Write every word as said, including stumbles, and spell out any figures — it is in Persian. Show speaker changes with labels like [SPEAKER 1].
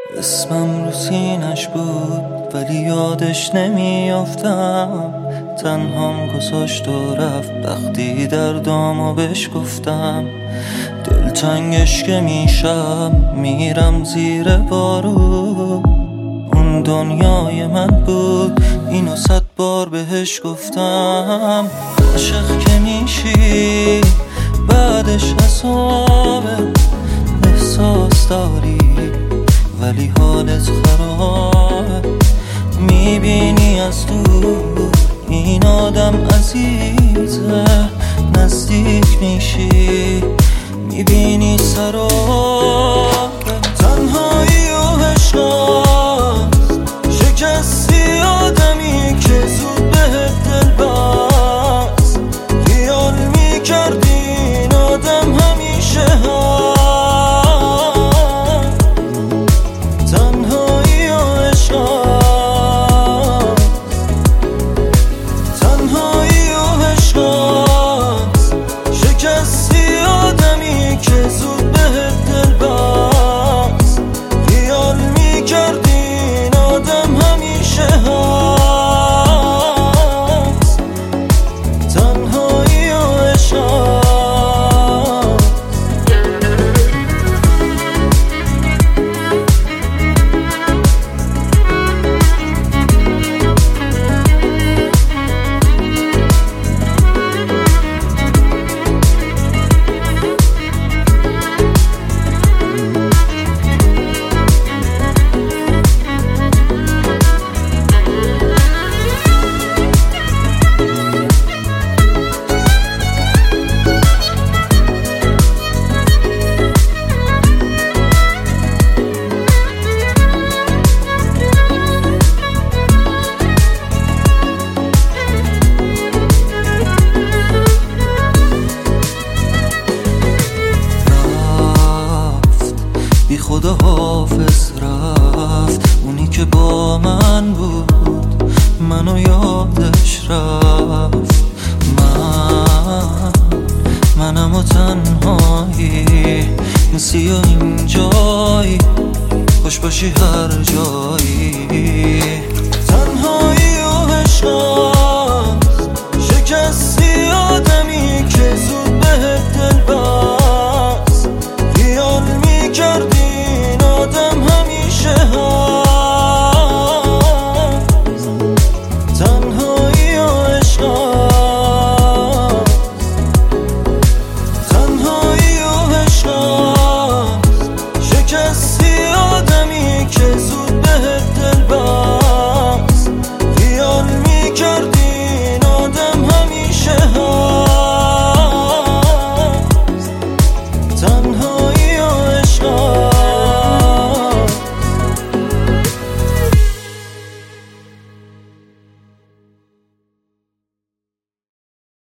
[SPEAKER 1] اسمم رو سینش بود ولی یادش نمیافتم. تنهام گذاشت و رفت وقتی دردامو بهش گفتم. دلتنگش که میشم میرم زیر بارو. اون دنیای من بود اینو صد بار بهش گفتم. عاشق که میشی بعدش حسابه. احساس داری ولی حالت خرابه. میبینی از دور این آدم عزیزه. نزدیک میشی میبینی سرابه. تنهایی و عشقاست. شکستی آدمی که زود بهت دل بست. خیال میکردی این آدم همیشه هست. بی خدا حافظ رفت اونی که با من بود. منو یادش رفت. من منم و تنهایی نسی و این جایی. خوش باشی هر جایی.